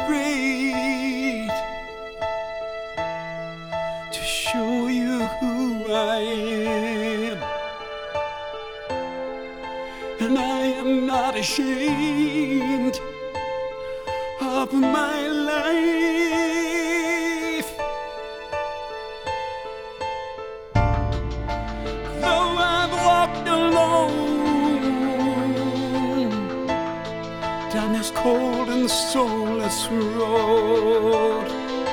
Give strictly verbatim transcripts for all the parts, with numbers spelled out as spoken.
afraid to show you who I am, and I am not ashamed of my life. Though I've walked alone down this cold and soulless road,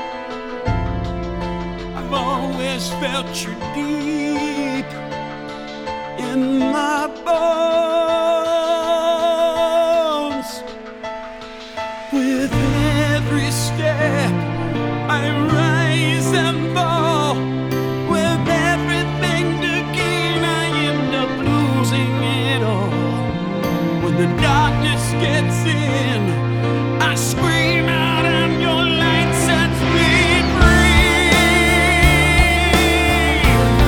I've always felt you deep in my bones. With every step I rise and fall, with everything to gain I end up losing it all. When the darkness gets in, I scream out and your light sets me free.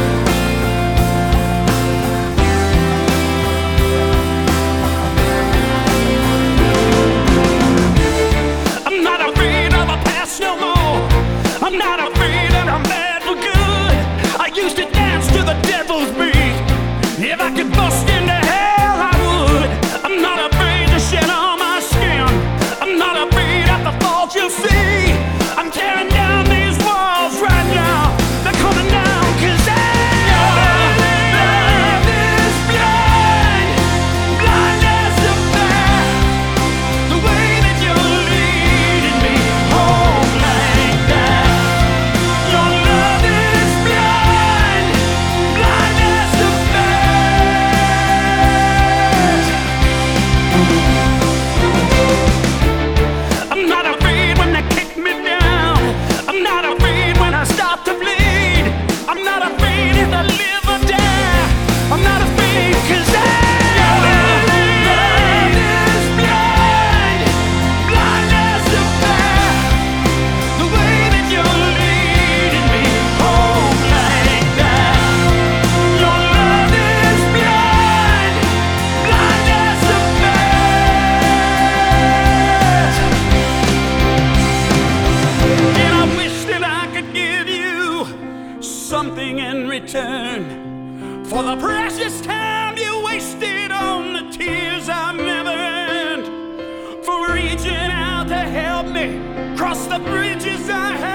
I'm not afraid of a past no more. I'm not afraid that I'm bad for good. I used to dance to the devil's beat. If I could bust into hell, I would. I'm not afraid to shed all my skin. I'm not afraid of the fault you'll see. I'm tearing down these walls right now. They're coming down 'cause I know love is blind, blind as a bat. The way that you're leading me home like that. Your love is blind, blind as a bat. I'm not afraid when they kick me down. I'm not afraid when I start to bleed. I'm not afraid if I live or die. I'm not afraid 'cause I know love is blind, blind as a bat. The way that you're leading me home like that. Your love is blind, blind as a bat. And I wish that I could give you something in return for the precious time you wasted on the tears I've never earned, for reaching out to help me cross the bridges I have